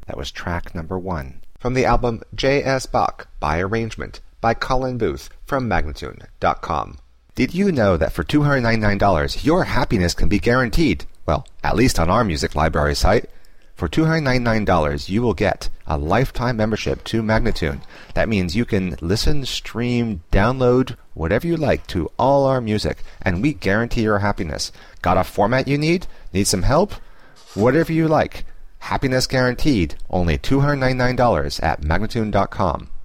That was track number 1. From the album J.S. Bach by Arrangement by Colin Booth from Magnatune.com. Did you know that for $299 your happiness can be guaranteed? Well, at least on our music library site. For $299 you will get a lifetime membership to Magnatune. That means you can listen, stream, download, whatever you like to all our music, and we guarantee your happiness. Got a format you need? Need some help? Whatever you like. Happiness guaranteed. Only $299 at Magnatune.com.